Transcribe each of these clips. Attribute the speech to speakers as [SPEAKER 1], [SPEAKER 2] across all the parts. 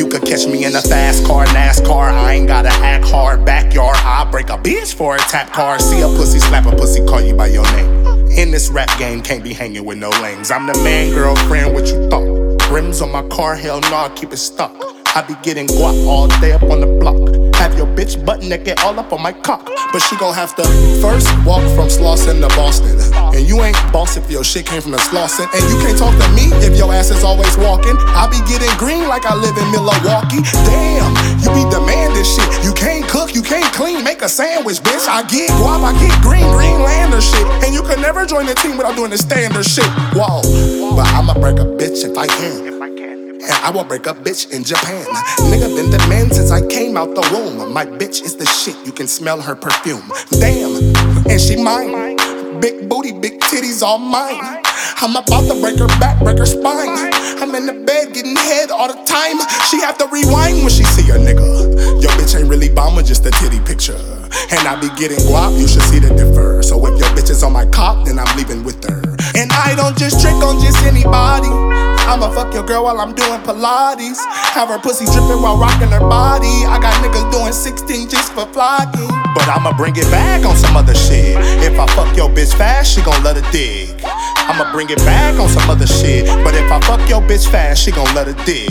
[SPEAKER 1] You could catch me in a fast car, NASCAR. I ain't gotta act hard, backyard. I'll break a bitch for a tap card. See a pussy, slap a pussy, call you by your name. In this rap game, can't be hanging with no lames. I'm the man, girlfriend, what you thought? Rims on my car, hell no, I keep it stuck. I be getting guap all day up on the block. Have your bitch butt naked all up on my cock. But she gon' have to first walk from Slauson to Boston. And you ain't boss if your shit came from the Slauson. And you can't talk to me if your ass is always walking. I be getting green like I live in Milwaukee. Damn, you be demanding shit. You can't cook, you can't clean, make a sandwich, bitch. I get guap, I get Greenlander shit. And you can never join the team without doing the standard shit. Whoa, but I'ma break a bitch if I can. And I will break a bitch in Japan. Nigga been the man since I came out the womb. My bitch is the shit, you can smell her perfume. Damn, and she mine. Big booty, big titties, all mine. I'm about to break her back, break her spine. I'm in the bed getting head all the time. She have to rewind when she see a nigga. Your bitch ain't really bomber, just a titty picture. And I be getting guap, you should see the differ. So if your bitch is on my cock, then I'm leaving with her. And I don't just trick on just anybody. I'ma fuck your girl while I'm doing Pilates. Have her pussy dripping while rocking her body. I got niggas doing 16 just for flogging. But I'ma bring it back on some other shit. If I fuck your bitch fast, she gon' let her dig. I'ma bring it back on some other shit. But if I fuck your bitch fast, she gon' let her dig.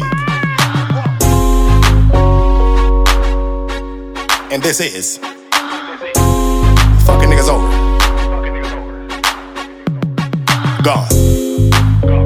[SPEAKER 1] And this is Fucking Niggas Over. Gone.